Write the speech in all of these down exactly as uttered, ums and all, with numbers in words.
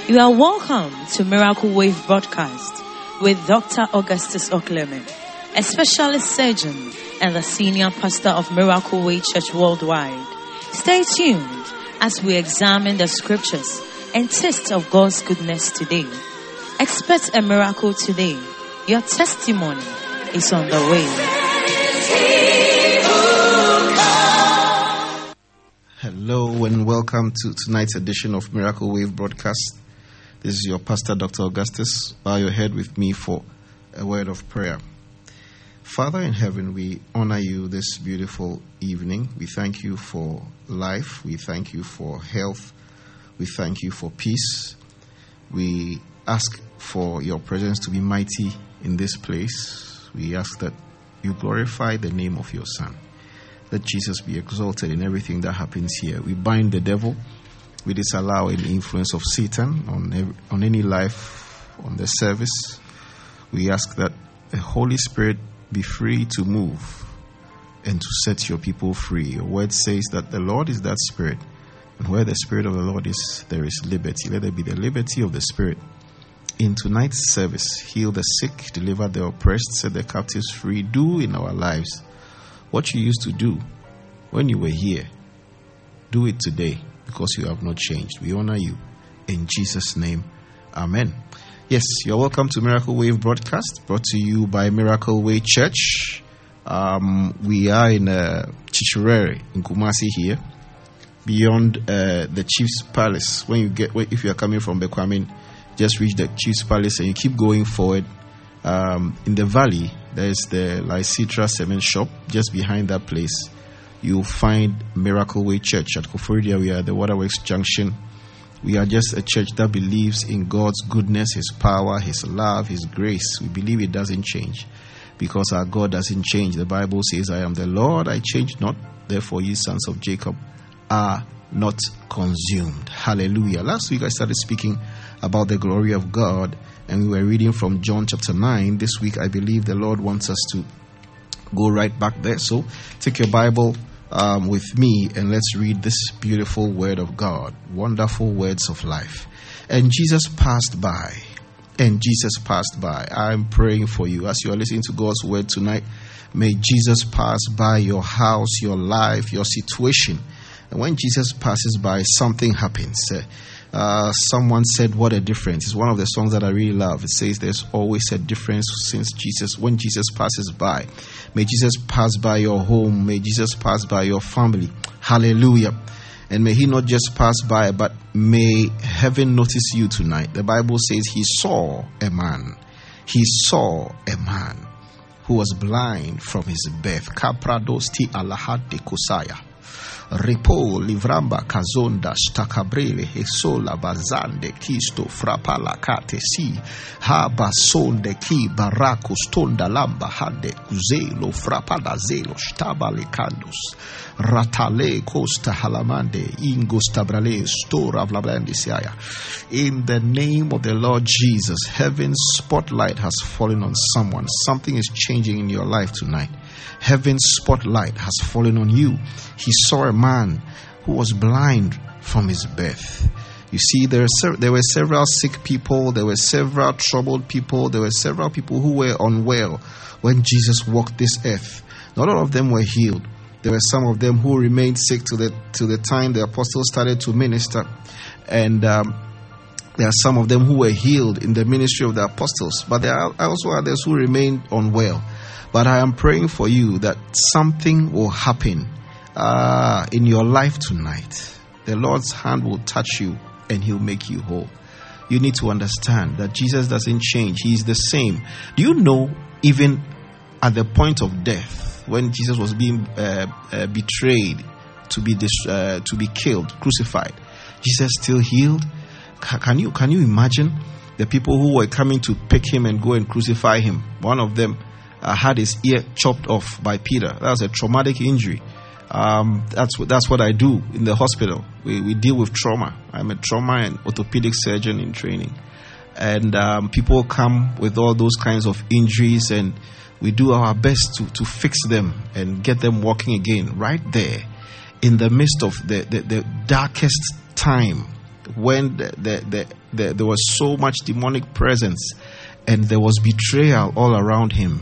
You are welcome to Miracle Wave Broadcast with Doctor Augustus Okleme, a specialist surgeon and the senior pastor of Miracle Way Church Worldwide. Stay tuned as we examine the scriptures and taste of God's goodness today. Expect a miracle today. Your testimony is on the way. Hello and welcome to tonight's edition of Miracle Wave Broadcast. This is your pastor, Doctor Augustus. Bow your head with me for a word of prayer. Father in heaven, we honor you this beautiful evening. We thank you for life. We thank you for health. We thank you for peace. We ask for your presence to be mighty in this place. We ask that you glorify the name of your Son. Let Jesus be exalted in everything that happens here. We bind the devil. We disallow any influence of Satan on every, on any life, on the service. We ask that the Holy Spirit be free to move and to set your people free. Your word says that the Lord is that Spirit, and where the Spirit of the Lord is, there is liberty. Let there be the liberty of the Spirit. In tonight's service, heal the sick, deliver the oppressed, set the captives free. Do in our lives what you used to do when you were here. Do it today, because you have not changed. We honor you. In Jesus' name, amen. Yes, you're welcome to Miracle Wave Broadcast, brought to you by Miracle Way Church. Um, we are in uh, Chichirere, in Kumasi here, beyond uh, the Chief's Palace. When you get, if you are coming from Bekwamin, just reach the Chief's Palace and you keep going forward. Um, in the valley, there's the Lycitra Cement Shop. Just behind that place, you'll find Miracle Way Church at Koforidua. We are at the Waterworks Junction. We are just a church that believes in God's goodness, His power, His love, His grace. We believe it doesn't change, because our God doesn't change. The Bible says, I am the Lord, I change not. Therefore, ye sons of Jacob are not consumed. Hallelujah. Last week I started speaking about the glory of God, and we were reading from John chapter nine. This week I believe the Lord wants us to go right back there. So take your Bible um, with me and let's read this beautiful word of God. Wonderful words of life. And Jesus passed by. And Jesus passed by. I'm praying for you as you are listening to God's word tonight. May Jesus pass by your house, your life, your situation. And when Jesus passes by, something happens. Uh, uh, someone said, what a difference. It's one of the songs that I really love. It says there's always a difference since Jesus, when Jesus passes by. May Jesus pass by your home. May Jesus pass by your family. Hallelujah. And may he not just pass by, but may heaven notice you tonight. The Bible says he saw a man. He saw a man who was blind from his birth. Kapradosti alahad de kusaya. Repo livramba kazonda stakabrele hesola bazande kisto frapala kate si haba sonde ki baraku stonda lamba hande kuzelo frapada zelo stabale kandos ratale costa halamande ingostabrale stora vlablandi siaya. In the name of the Lord Jesus, heaven's spotlight has fallen on someone. Something is changing in your life tonight. Heaven's spotlight has fallen on you. He saw a man who was blind from his birth. You see, there were, se- there were several sick people. There were several troubled people. There were several people who were unwell when Jesus walked this earth. Not all of them were healed. There were some of them who remained sick to the to the time the apostles started to minister. And um, there are some of them who were healed in the ministry of the apostles. But there are also others who remained unwell. But I am praying for you that something will happen uh, in your life tonight. The Lord's hand will touch you and he'll make you whole. You need to understand that Jesus doesn't change. He is the same. Do you know, even at the point of death, when Jesus was being uh, uh, betrayed to be dis- uh, to be killed, crucified, Jesus still healed? Can you, can you imagine the people who were coming to pick him and go and crucify him? One of them Uh, had his ear chopped off by Peter. That was a traumatic injury. Um, that's what that's what I do in the hospital. We we deal with trauma. I'm a trauma and orthopedic surgeon in training, and um, people come with all those kinds of injuries, and we do our best to to fix them and get them walking again. Right there, in the midst of the the, the darkest time when the, the, the, the, there was so much demonic presence and there was betrayal all around him,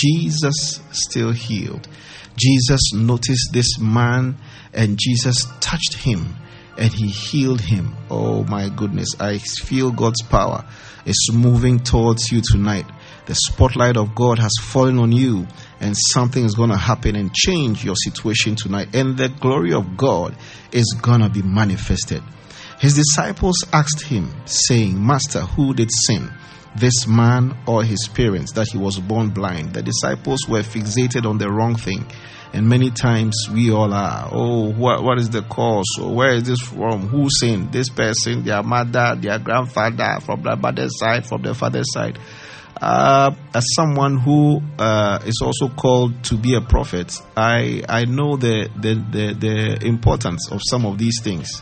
Jesus still healed. Jesus noticed this man and Jesus touched him and he healed him. Oh my goodness, I feel God's power is moving towards you tonight. The spotlight of God has fallen on you and something is going to happen and change your situation tonight. And the glory of God is going to be manifested. His disciples asked him, saying, Master, who did sin, this man or his parents, that he was born blind? The disciples were fixated on the wrong thing. And many times we all are. Oh, what what is the cause? Or where is this from? Who sinned? This person, their mother, their grandfather, from the mother's side, from the father's side. Uh, as someone who uh, is also called to be a prophet, I I know the the the, the importance of some of these things.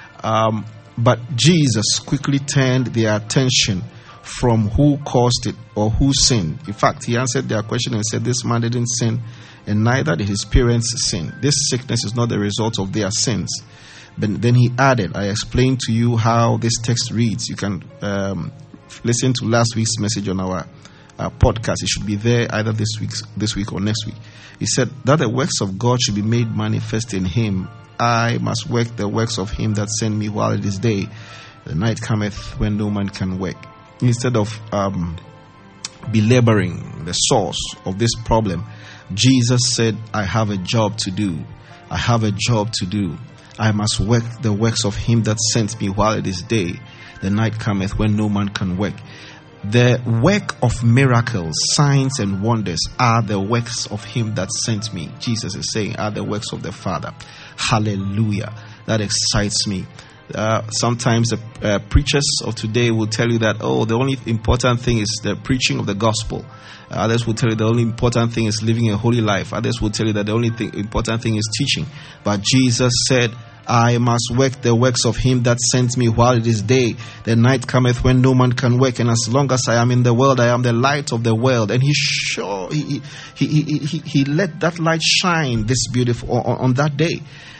Um, but Jesus quickly turned their attention from who caused it or who sinned. In fact, he answered their question and said, this man didn't sin, and neither did his parents sin. This sickness is not the result of their sins. But then he added, I explained to you how this text reads. You can um, listen to last week's message on our uh, podcast. It should be there either this week, this week or next week. He said that the works of God should be made manifest in him. I must work the works of him that sent me while it is day. The night cometh when no man can work. Instead of um, belaboring the source of this problem, Jesus said, I have a job to do. I have a job to do. I must work the works of him that sent me while it is day. The night cometh when no man can work. The work of miracles, signs and wonders are the works of him that sent me. Jesus is saying, are the works of the Father. Hallelujah. That excites me. Uh, sometimes the uh, preachers of today will tell you that, oh, the only important thing is the preaching of the gospel. Uh, others will tell you the only important thing is living a holy life. Others will tell you that the only thing, important thing is teaching. But Jesus said, I must work the works of him that sent me while it is day. The night cometh when no man can work. And as long as I am in the world, I am the light of the world. And he sure he he he he, he let that light shine this beautiful on, on that day.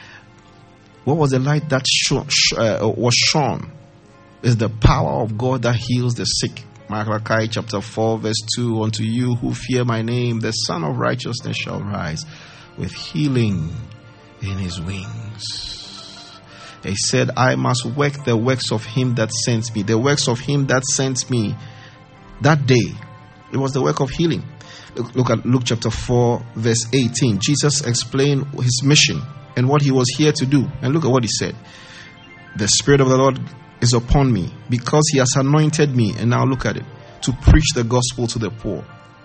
What was the light that show, uh, was shone? Is the power of God that heals the sick. Malachi chapter four verse two. Unto you who fear my name, the Son of Righteousness shall rise with healing in his wings. He said, I must work the works of him that sent me. The works of him that sent me that day. It was the work of healing. Look, look at Luke chapter four verse eighteen. Jesus explained his mission and what he was here to do. And look at what he said. The Spirit of the Lord is upon me because he has anointed me. And now look at it. To preach the gospel to the poor.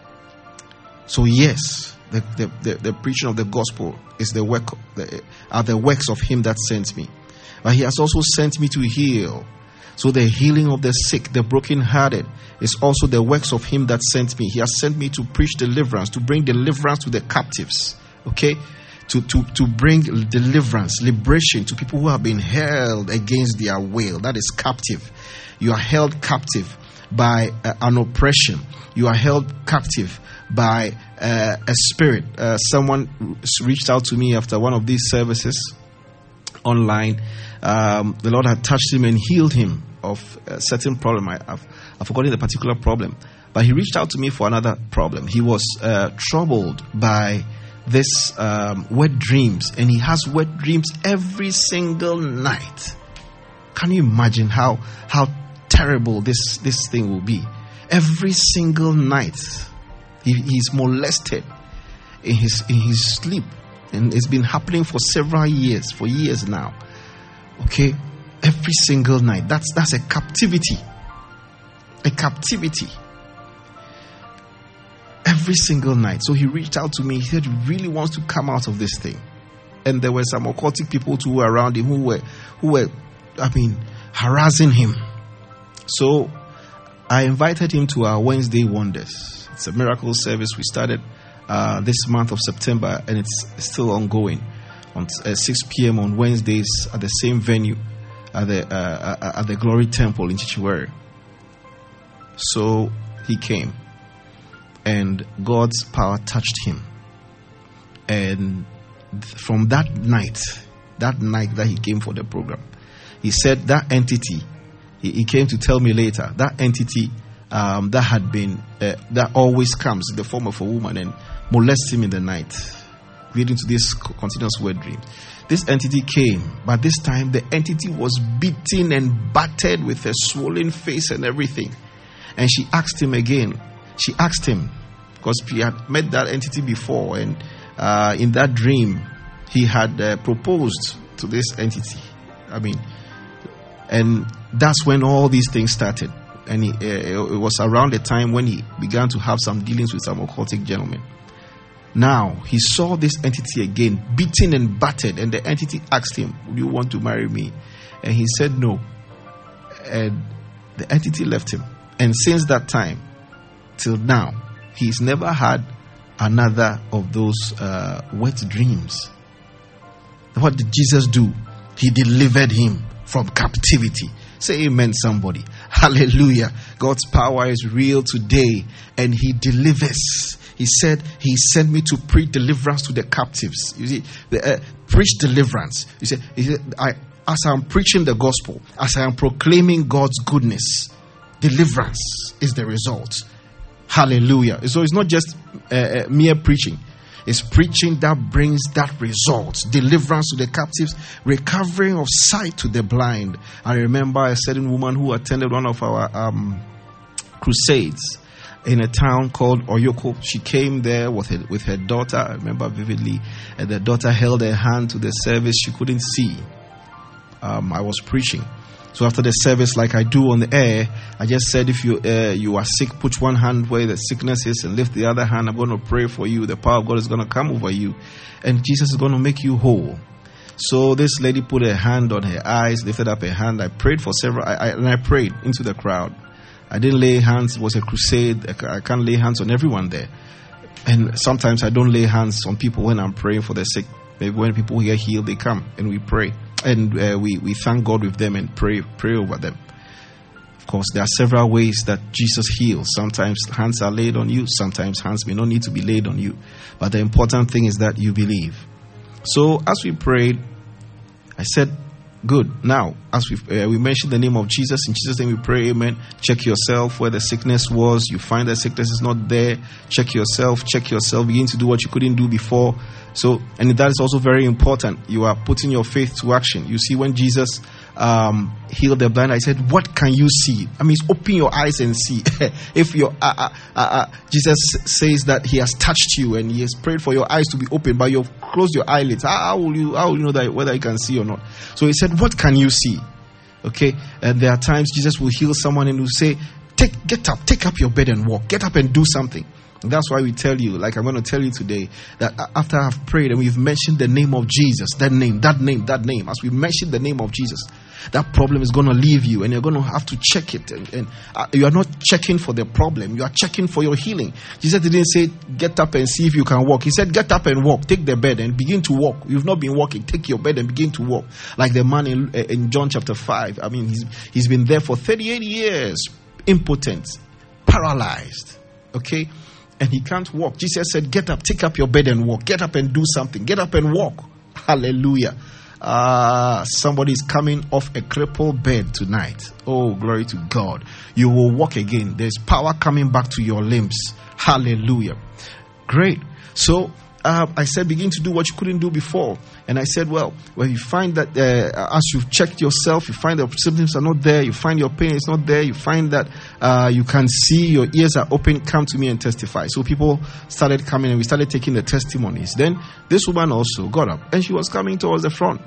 So yes, the, the, the, the preaching of the gospel is the work, the, are the works of him that sent me. But he has also sent me to heal. So the healing of the sick, the brokenhearted, is also the works of him that sent me. He has sent me to preach deliverance, to bring deliverance to the captives. Okay? To, to, to bring deliverance, liberation to people who have been held against their will. That is captive. You are held captive by uh, an oppression. You are held captive by uh, a spirit. Uh, someone reached out to me after one of these services online. Um, the Lord had touched him and healed him of a certain problem. I, I've, I've forgotten the particular problem. But he reached out to me for another problem. He was uh, troubled by this um, wet dreams, and he has wet dreams every single night. Can you imagine how how terrible this this thing will be? Every single night he, he's molested in his in his sleep, and it's been happening for several years, for years now. Okay, every single night. That's that's a captivity, a captivity. Every single night. So he reached out to me. He said he really wants to come out of this thing. And there were some occultic people too around him who were, who were, I mean, harassing him. So I invited him to our Wednesday Wonders. It's a miracle service we started uh, this month of September, and it's still ongoing on uh, six p.m. on Wednesdays at the same venue at the uh, at the Glory Temple in Chichiwere. So he came. And God's power touched him. And from that night, that night that he came for the program, he said that entity, he, he came to tell me later, that entity um, that had been, uh, that always comes in the form of a woman and molests him in the night, leading to this continuous wet dream. This entity came, but this time the entity was beaten and battered with a swollen face and everything. And she asked him again. She asked him, because he had met that entity before, and uh, in that dream, he had uh, proposed to this entity. I mean, and that's when all these things started. And he, uh, it was around the time when he began to have some dealings with some occultic gentlemen. Now, he saw this entity again, beaten and battered, and the entity asked him, "Would you want to marry me?" And he said no. And the entity left him. And since that time, till now, he's never had another of those uh, wet dreams. What did Jesus do? He delivered him from captivity. Say amen, somebody. Hallelujah. God's power is real today, and he delivers. He said he sent me to preach deliverance to the captives. You see, the, uh, preach deliverance. You see, he said, I, as I'm preaching the gospel, as I am proclaiming God's goodness, deliverance is the result. Hallelujah. So it's not just uh, uh, mere preaching. It's preaching that brings that result. Deliverance to the captives, recovering of sight to the blind. I remember a certain woman who attended one of our um, crusades in a town called Oyoko. She came there with her, with her daughter. I remember vividly. And the daughter held her hand to the service. She couldn't see. Um, I was preaching. So after the service, like I do on the air, I just said, if you uh, you are sick, put one hand where the sickness is and lift the other hand. I'm going to pray for you. The power of God is going to come over you. And Jesus is going to make you whole. So this lady put her hand on her eyes, lifted up her hand. I prayed for several, I, I, and I prayed into the crowd. I didn't lay hands. It was a crusade. I can't lay hands on everyone there. And sometimes I don't lay hands on people when I'm praying for the sick. Maybe when people get healed, they come and we pray. And uh, we, we thank God with them and pray pray over them. Of course, there are several ways that Jesus heals. Sometimes hands are laid on you. Sometimes hands may not need to be laid on you. But the important thing is that you believe. So as we prayed, I said, good. Now, as we uh, we mentioned the name of Jesus, in Jesus' name we pray, amen. Check yourself where the sickness was. You find that sickness is not there. Check yourself, check yourself. Begin to do what you couldn't do before. So, and that is also very important. You are putting your faith to action. You see, when Jesus um, healed the blind, I said, what can you see? I mean, open your eyes and see. If your uh, uh, uh, Jesus says that he has touched you and he has prayed for your eyes to be open, but you've closed your eyelids, how, how will you how will you know that whether you can see or not? So he said, what can you see? Okay, and there are times Jesus will heal someone and will say, take get up, take up your bed and walk, get up and do something. And that's why we tell you, like I'm going to tell you today, that after I've prayed and we've mentioned the name of Jesus, that name, that name, that name, as we mentioned the name of Jesus, that problem is going to leave you and you're going to have to check it. And, and uh, you are not checking for the problem, you are checking for your healing. Jesus didn't say, get up and see if you can walk. He said, get up and walk, take the bed and begin to walk. You've not been walking, take your bed and begin to walk. Like the man in, in John chapter five. I mean, he's, he's been there for thirty-eight years, impotent, paralyzed. Okay? And he can't walk. Jesus said, get up, take up your bed and walk. Get up and do something. Get up and walk. Hallelujah. Uh, somebody is coming off a crippled bed tonight. Oh, glory to God. You will walk again. There's power coming back to your limbs. Hallelujah. Great. So, Uh, I said, begin to do what you couldn't do before. And I said, well, when you find that uh, as you've checked yourself, you find that symptoms are not there, you find your pain is not there, you find that uh, you can see, your ears are open, come to me and testify. So people started coming and we started taking the testimonies. Then this woman also got up and she was coming towards the front.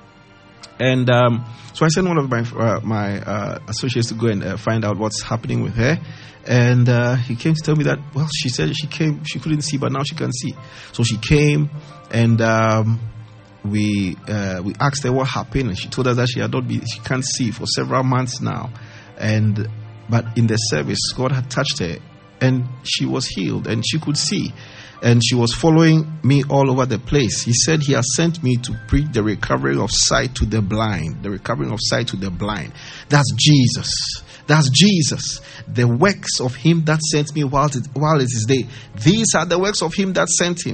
And um, so I sent one of my uh, my uh, associates to go and uh, find out what's happening with her. And uh, he came to tell me that, well, she said she came, she couldn't see, but now she can see. So she came and um, we uh, we asked her what happened. And she told us that she had not been, she can't see for several months now. And but in the service, God had touched her and she was healed and she could see. And she was following me all over the place. He said he has sent me to preach the recovery of sight to the blind. The recovering of sight to the blind. That's Jesus. That's Jesus. The works of him that sent me while it, while it is day. These are the works of him that sent him.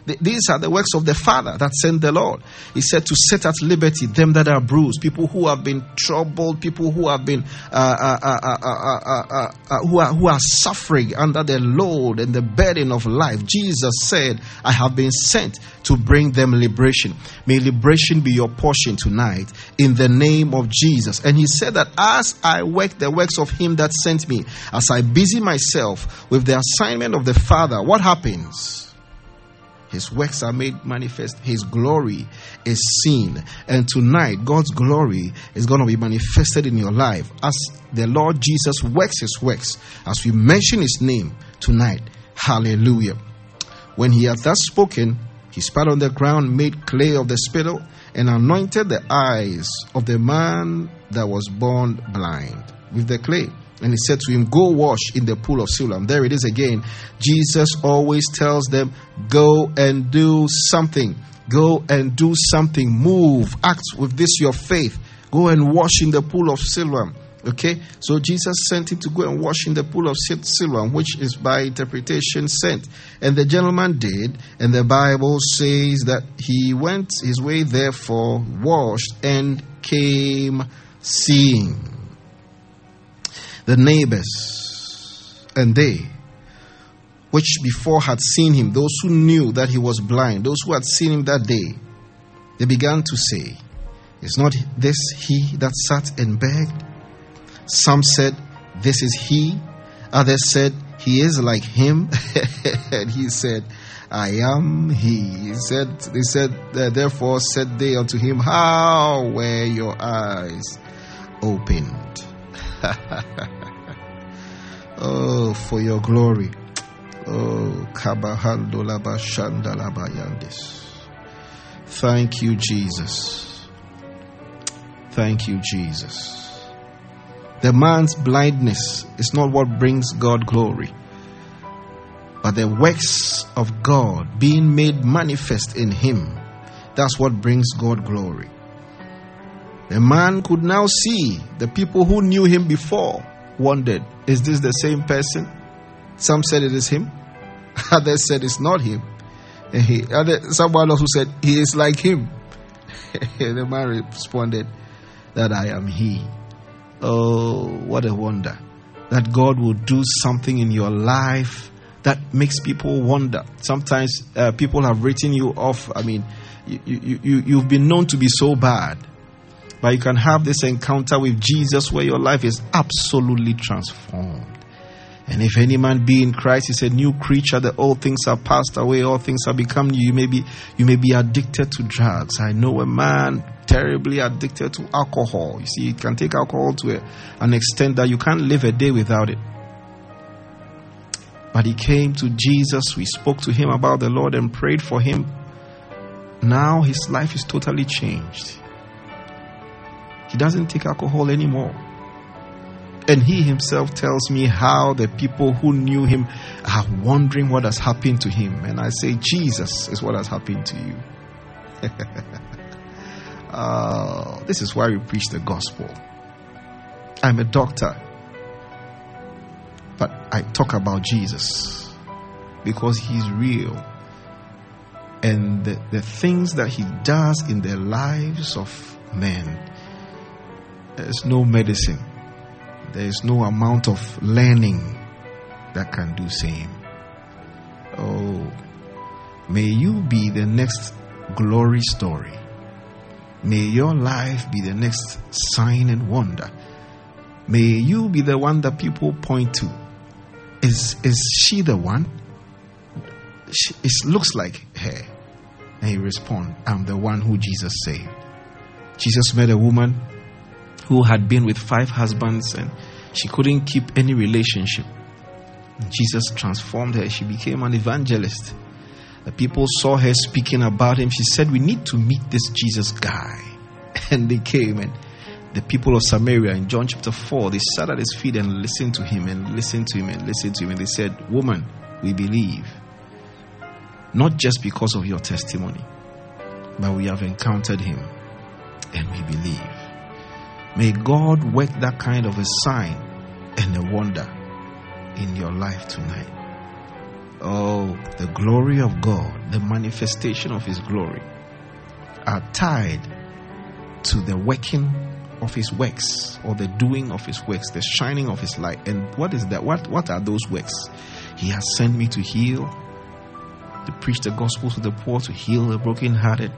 These are the works of the Father that sent the Lord. He said to set at liberty them that are bruised, people who have been troubled, people who have been uh, uh, uh, uh, uh, uh, uh, uh, who are who are suffering under the load and the burden of life. Jesus said, I have been sent to bring them liberation. May liberation be your portion tonight in the name of Jesus. And he said that as I work the works of him that sent me, as I busy myself with the assignment of the Father, what happens? His works are made manifest. His glory is seen. And tonight, God's glory is going to be manifested in your life as the Lord Jesus works his works. As we mention his name tonight. Hallelujah. When he had thus spoken, he spat on the ground, made clay of the spittle, and anointed the eyes of the man that was born blind with the clay. And he said to him, go wash in the pool of Siloam. There it is again. Jesus always tells them, go and do something. Go and do something. Move. Act with this your faith. Go and wash in the pool of Siloam. Okay? So Jesus sent him to go and wash in the pool of Siloam, which is by interpretation sent. And the gentleman did. And the Bible says that he went his way, therefore washed and came seeing. The neighbors and they, which before had seen him, those who knew that he was blind, those who had seen him that day, they began to say, is not this he that sat and begged? Some said, this is he. Others said, he is like him. And he said, I am he. He said, they said, therefore said they unto him, how were your eyes opened? Oh, for your glory. Oh, Kabahandolaba Shandalaba Yandis. Thank you, Jesus. Thank you, Jesus. The man's blindness is not what brings God glory, but the works of God being made manifest in him. That's what brings God glory. The man could now see. The people who knew him before wondered, is this the same person? Some said it is him. Others said it's not him. And he, other, someone else who said he is like him. The man responded that I am he. Oh, what a wonder that God will do something in your life that makes people wonder. Sometimes uh, people have written you off. I mean, you, you, you, you've been known to be so bad. But you can have this encounter with Jesus where your life is absolutely transformed. And if any man be in Christ, he's a new creature. The old things are passed away, all things are become new. You may be, you may be addicted to drugs. I know a man terribly addicted to alcohol. You see, you can take alcohol to a, an extent that you can't live a day without it. But he came to Jesus. We spoke to him about the Lord and prayed for him. Now his life is totally changed. He doesn't take alcohol anymore. And he himself tells me how the people who knew him are wondering what has happened to him. And I say, Jesus is what has happened to you. uh, this is why we preach the gospel. I'm a doctor, but I talk about Jesus because he's real. And the, the things that he does in the lives of men, there's no medicine, there is no amount of learning that can do same. Oh, may you be the next glory story. May your life be the next sign and wonder. May you be the one that people point to. Is is she the one? She, it looks like her. And he responds, I'm the one who Jesus saved. Jesus met a woman who had been with five husbands and she couldn't keep any relationship. Jesus transformed her. She became an evangelist. The people saw her speaking about him. She said, we need to meet this Jesus guy. And they came, and the people of Samaria in John chapter four, they sat at his feet and listened to him and listened to him and listened to him. And they said, woman, we believe. Not just because of your testimony, but we have encountered him and we believe. May God work that kind of a sign and a wonder in your life tonight. Oh, the glory of God, the manifestation of His glory, are tied to the working of His works, or the doing of His works, the shining of His light. And what is that? What, what are those works? He has sent me to heal, to preach the gospel to the poor, to heal the brokenhearted,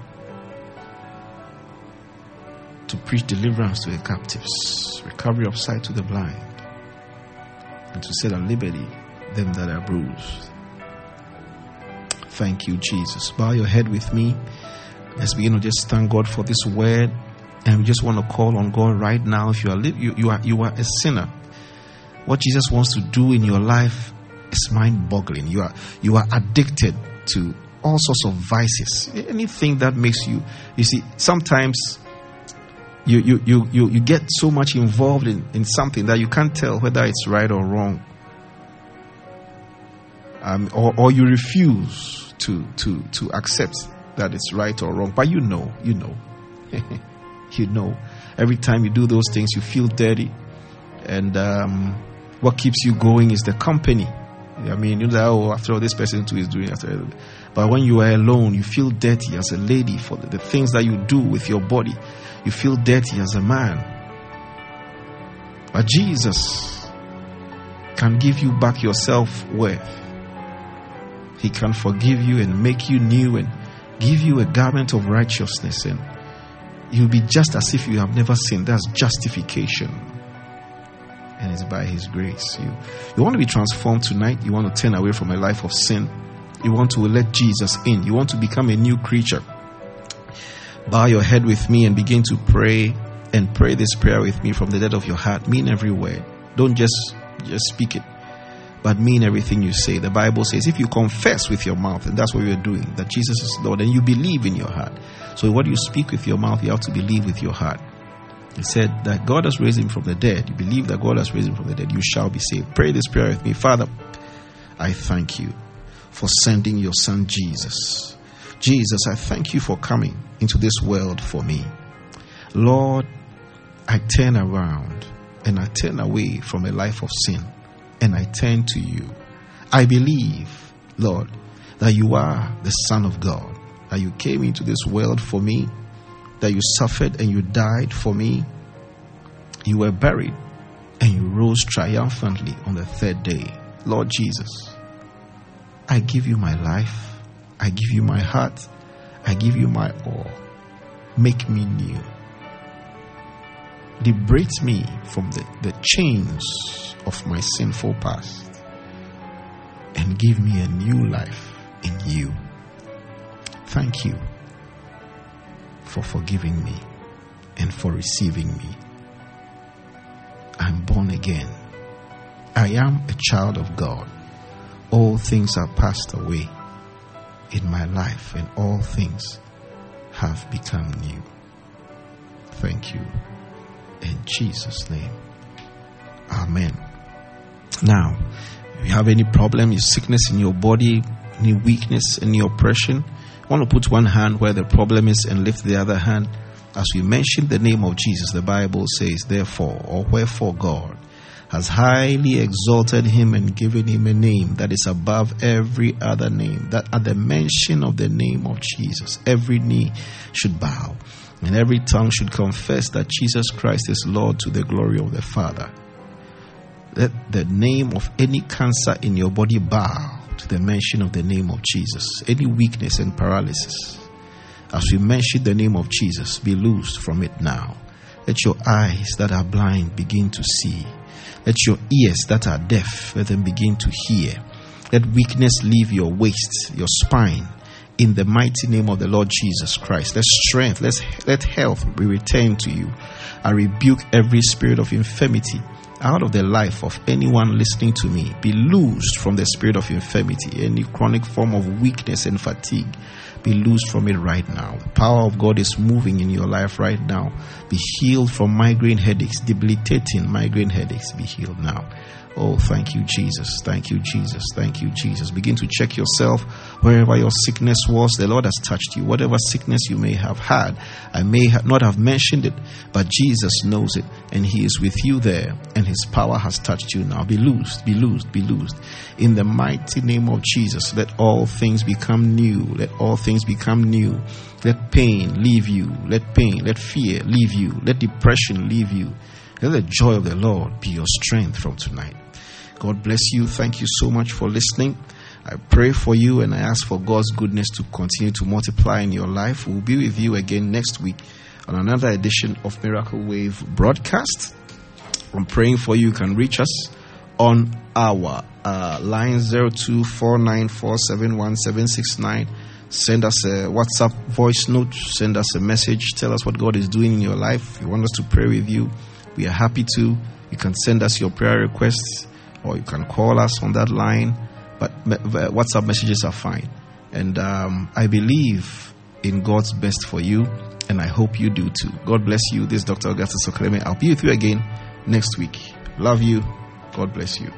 to preach deliverance to the captives, recovery of sight to the blind, and to set at liberty them that are bruised. Thank you, Jesus. Bow your head with me. Let's begin to just thank God for this word. And we just want to call on God right now. If you are you, you are you are a sinner, what Jesus wants to do in your life is mind-boggling. You are you are addicted to all sorts of vices. Anything that makes you, you see, sometimes you you you you, you get so much involved in, in something that you can't tell whether it's right or wrong. Um, or, or you refuse to to to accept that it's right or wrong. But you know, you know. You know, every time you do those things, you feel dirty, and um, what keeps you going is the company. I mean, you know, oh, after all, this person too is doing after all. But when you are alone, you feel dirty as a lady for the, the things that you do with your body. You feel dirty as a man. But Jesus can give you back your self-worth. He can forgive you and make you new and give you a garment of righteousness, and you'll be just as if you have never sinned. That's justification. And it's by His grace. You, you want to be transformed tonight. You want to turn away from a life of sin. You want to let Jesus in. You want to become a new creature. Bow your head with me and begin to pray. And pray this prayer with me from the depth of your heart. Mean every word. Don't just, just speak it, but mean everything you say. The Bible says if you confess with your mouth, and that's what you're doing, that Jesus is Lord, and you believe in your heart. So what you speak with your mouth, you have to believe with your heart. He said that God has raised Him from the dead. You believe that God has raised Him from the dead, you shall be saved. Pray this prayer with me. Father, I thank you for sending your Son Jesus. Jesus, I thank you for coming into this world for me. Lord, I turn around and I turn away from a life of sin, and I turn to you. I believe, Lord, that you are the Son of God, that you came into this world for me, that you suffered and you died for me. You were buried and you rose triumphantly on the third day. Lord Jesus, I give you my life. I give you my heart. I give you my all. Make me new. Liberate me from the, the chains of my sinful past, and give me a new life in you. Thank you for forgiving me and for receiving me. I'm born again. I am a child of God. All things are passed away in my life, and all things have become new. Thank you. In Jesus' name. Amen. Now, if you have any problem, any sickness in your body, any weakness, any oppression, I want to put one hand where the problem is and lift the other hand. As we mention the name of Jesus, the Bible says, therefore, or wherefore God has highly exalted him and given him a name that is above every other name, that at the mention of the name of Jesus, every knee should bow and every tongue should confess that Jesus Christ is Lord, to the glory of the Father. Let the name of any cancer in your body bow to the mention of the name of Jesus. Any weakness and paralysis, as we mention the name of Jesus, be loosed from it now. Let your eyes that are blind begin to see. Let your ears that are deaf, let them begin to hear. Let weakness leave your waist, your spine, in the mighty name of the Lord Jesus Christ. Let strength, let, let health be returned to you. I rebuke every spirit of infirmity out of the life of anyone listening to me. Be loosed from the spirit of infirmity. Any chronic form of weakness and fatigue, be loosed from it right now. The power of God is moving in your life right now. Be healed from migraine headaches, debilitating migraine headaches. Be healed now. Oh, thank you, Jesus. Thank you, Jesus. Thank you, Jesus. Begin to check yourself wherever your sickness was. The Lord has touched you. Whatever sickness you may have had, I may ha- not have mentioned it, but Jesus knows it, and He is with you there, and His power has touched you now. Be loosed, be loosed, be loosed. In the mighty name of Jesus, let all things become new. Let all things become new. Let pain leave you. Let pain, let fear leave you. Let depression leave you. Let the joy of the Lord be your strength from tonight. God bless you. Thank you so much for listening. I pray for you and I ask for God's goodness to continue to multiply in your life. We'll be with you again next week on another edition of Miracle Wave Broadcast. I'm praying for you. You can reach us on our uh, line zero two four nine four seven one seven six nine. Send us a WhatsApp voice note. Send us a message. Tell us what God is doing in your life. If you want us to pray with you, we are happy to. You can send us your prayer requests, or you can call us on that line. But WhatsApp messages are fine. And um, I believe in God's best for you, and I hope you do too. God bless you. This is Doctor Augustus Okleme. I'll be with you again next week. Love you. God bless you.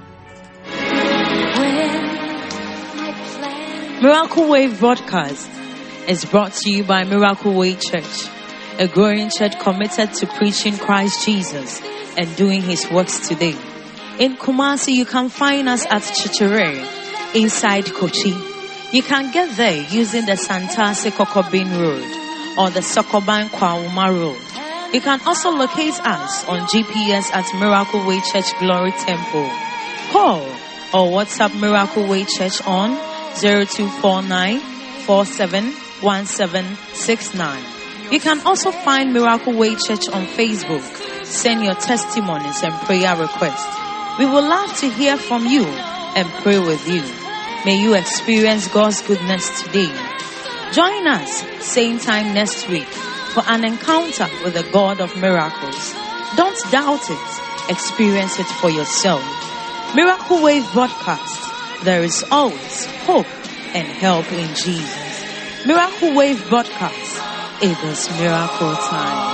Miracle Wave Broadcast is brought to you by Miracle Way Church, a growing church committed to preaching Christ Jesus and doing His works today. In Kumasi, you can find us at Chichire, inside Kochi. You can get there using the Santase Kokobin Road or the Sokoban Kwauma Road. You can also locate us on G P S at Miracle Way Church Glory Temple. Call or WhatsApp Miracle Way Church on zero two four nine four seven one seven six nine. You can also find Miracle Way Church on Facebook. Send your testimonies and prayer requests. We would love to hear from you and pray with you. May you experience God's goodness today. Join us same time next week for an encounter with the God of miracles. Don't doubt it. Experience it for yourself. Miracle Wave Broadcast. There is always hope and help in Jesus. Miracle Wave Broadcast. It is miracle time.